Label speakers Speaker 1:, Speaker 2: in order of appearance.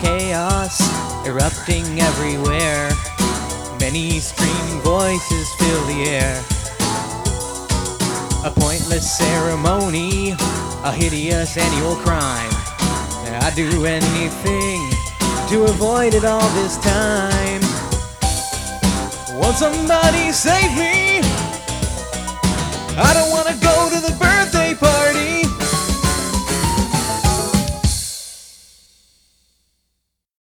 Speaker 1: chaos erupting everywhere. Many screaming voices fill the air. A pointless ceremony, a hideous annual crime. I'd do anything to avoid it all this time. Won't somebody save me? I don't wanna go to the